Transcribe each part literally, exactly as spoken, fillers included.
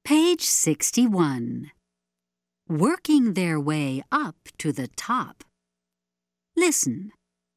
Page sixty-one. Working their way up to the top. Listen.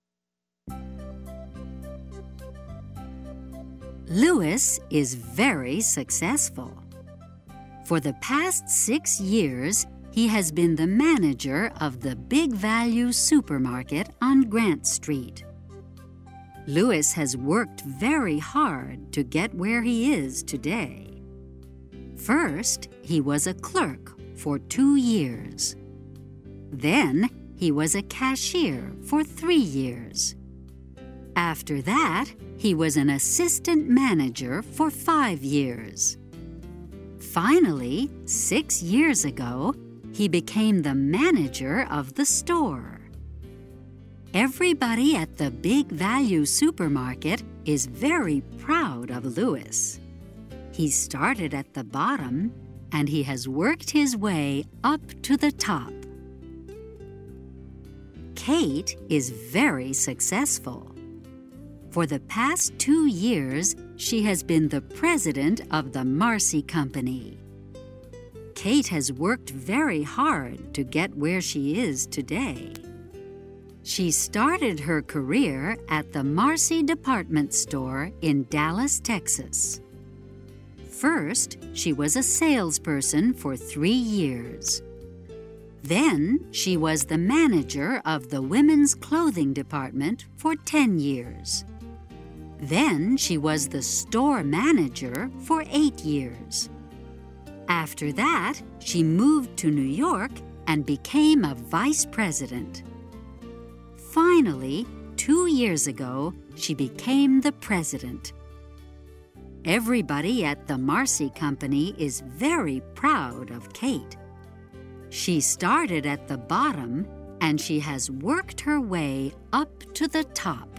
Louis is very successful. For the past six years, he has been the manager of the Big Value supermarket on Grant Street. Louis has worked very hard to get where he is today. First, he was a clerk for two years. Then, he was a cashier for three years. After that, he was an assistant manager for five years. Finally, six years ago, he became the manager of the store. Everybody at the Big Value supermarket is very proud of Louis. He started at the bottom, and he has worked his way up to the top. Kate is very successful. For the past two years, she has been the president of the Marcy Company. Kate has worked very hard to get where she is today. She started her career at the Marcy department store in Dallas, Texas. First, she was a salesperson for three years. Then, she was the manager of the women's clothing department for ten years. Then, she was the store manager for eight years. After that, she moved to New York and became a vice president. Finally, two years ago, she became the president. Everybody at the Marcy Company is very proud of Kate. She started at the bottom, and she has worked her way up to the top.